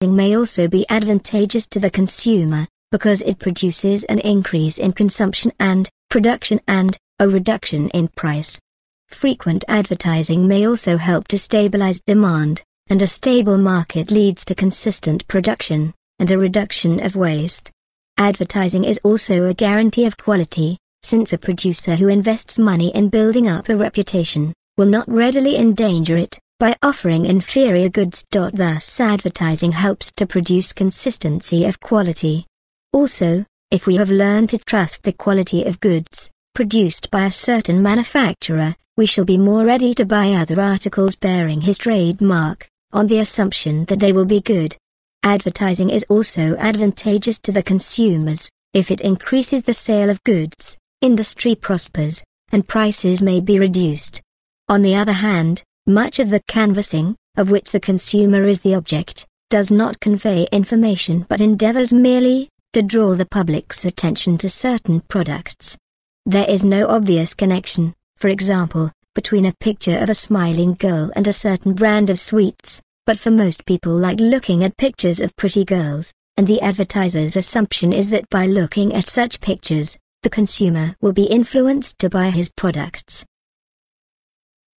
may also be advantageous to the consumer, because it produces an increase in consumption and production and a reduction in price. Frequent advertising may also help to stabilize demand, and a stable market leads to consistent production and a reduction of waste. Advertising is also a guarantee of quality, since a producer who invests money in building up a reputation will not readily endanger it by offering inferior goods. Thus, advertising helps to produce consistency of quality. Also, if we have learned to trust the quality of goods produced by a certain manufacturer, we shall be more ready to buy other articles bearing his trademark, on the assumption that they will be good. Advertising is also advantageous to the consumers. If it increases the sale of goods, industry prospers, and prices may be reduced. On the other hand, much of the canvassing, of which the consumer is the object, does not convey information but endeavors merely to draw the public's attention to certain products. There is no obvious connection, for example, between a picture of a smiling girl and a certain brand of sweets, but for most people like looking at pictures of pretty girls, and the advertiser's assumption is that by looking at such pictures, the consumer will be influenced to buy his products.